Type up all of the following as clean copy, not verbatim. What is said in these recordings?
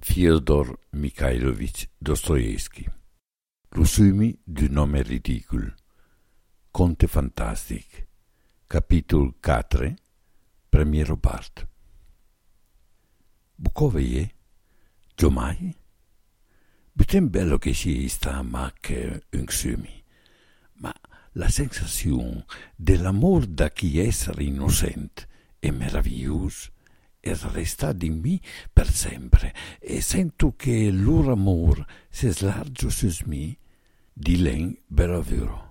Fyodor Mikhailovich Dostoevsky. Lusumi du nome ridicul. Conte fantastic. Capitol 4. Premiero part. Bukoveye? Giomai? Bitem bello che si sta mac un sumi, ma la sensazione dell'amor da chi essere innocente è meravigliosa e resta in me per sempre, e sento che il loro amor si slarge su me di len bravuro.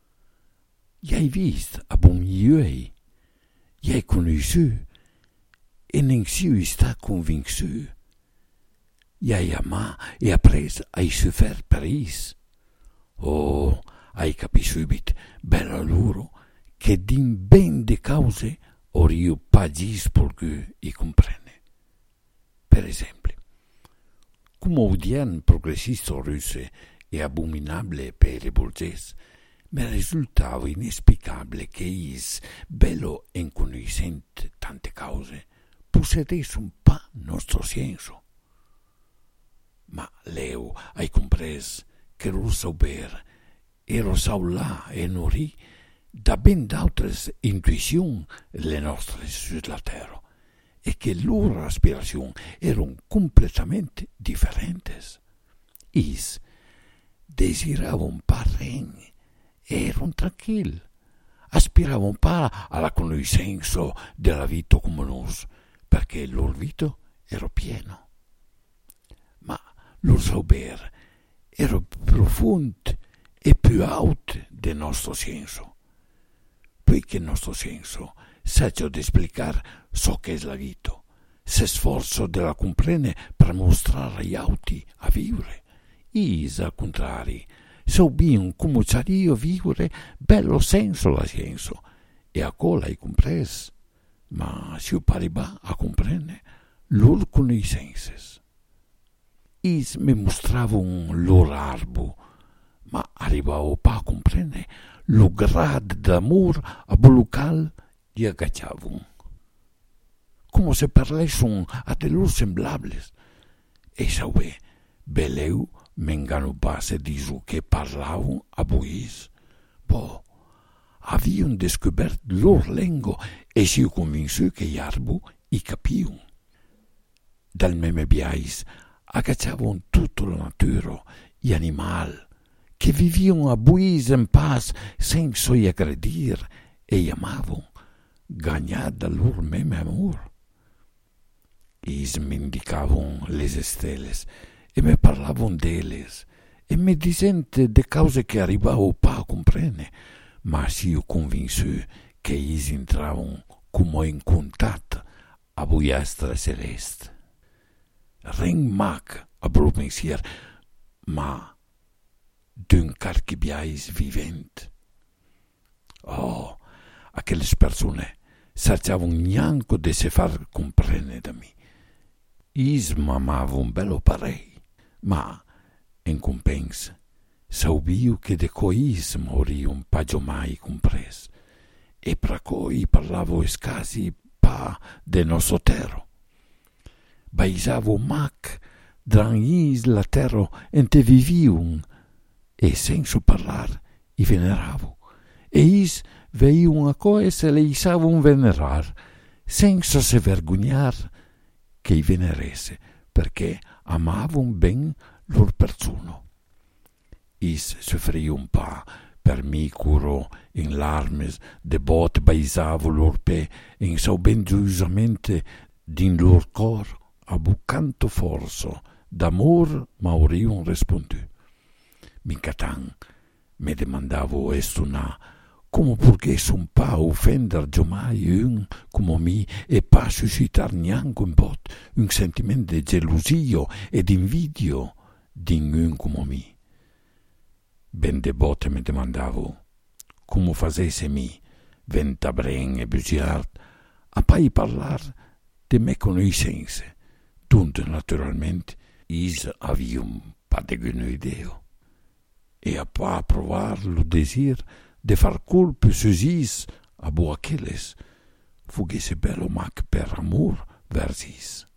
Hai visto a buon ioi, hai conosciuto e non si sta convinto. Hai amato e appreso a sofferire per is. Oh, hai capito subito, bello loro, che din ben de cause or io pagis perché i comprende. Per esempio, come odien progressista russe e abominabile per i borghesi, mi risultava inesplicabile che is, bello e inconoscente tante cause, possedesse un po' nostro senso. Ma Leo hai compreso che lo saper ero là e nori da ben d'altre intuizioni le nostre sulla terra, e che loro aspirazioni erano completamente differenti. Is desiravano un po' regno, erano tranquilli, aspiravano un po' alla conoscenza della vita come noi, perché il loro vita era pieno. Ma lo saper era profondo e più alto del nostro senso, poiché il nostro senso sa di spiegare ciò che è la vita, se sforzo della comprendere per mostrare agli altri a vivere. Is, al contrario, sappiamo come sarebbe vivere bello senso la scienza, e a cola hai compreso, ma si pareva a comprendere loro conoscenze. Is mi mostrava un loro arbo, ma arrivavo a comprendere lo grado d'amore a volucal gli agganciavano, come se parlassero a de loro semblabili. E sape, beleu mengano base diso che parlavano a bois. Boh, avevano descoperto loro lingua e si convinto che gli arbo i capivano. Dal meme biais agganciavano tutta la natura, gli animali, che vivevano a bois in pace senza aggredir, e gli amavano, gagnati dal loro meme amore. Is mi indicavano le stelle e mi parlavano d'elles, e mi dicevano de cause che arrivavo a comprendere, ma si io convinto che is entravano come in contatto a buiastra celeste. Ring mac a bro pensier, ma d'un carchibiais vivente. Oh, a quelle persone cercavano neanche di se far comprendere da me. Is m'amava un bello parei, ma in compenso sapevo che de cois morì un paio mai compreso, e per cui parlavo scasi pa de nostro terra. Baisavo mac dran is la terra ente viviun, e senza parlare i veneravo, e is veiun a coes e le isavun venerar, senza se vergognar che i veneresse, perché amavun ben lor persona. Is soffrì un pa, per mi curo in larmes, de bot baisavo lor pe, in so ben giusamente din lor cor, abbuccanto forzo, d'amor m'auriun rispondu. Mincatan, me demandavo estuna, come purché son pa offender giomai un come mi, e pa suscitar neanche un pot un sentimento di gelosia e d'invidio din un come mi. Ben de botte me demandavo, come facesse mi, ventabren e bugiard, a pai parlar de me conoscenze, donde naturalmente is avia un pa de idea, e a pa provar lo desir de far colpe sus is a bo aquelles, fughesse bello mac per amor versis.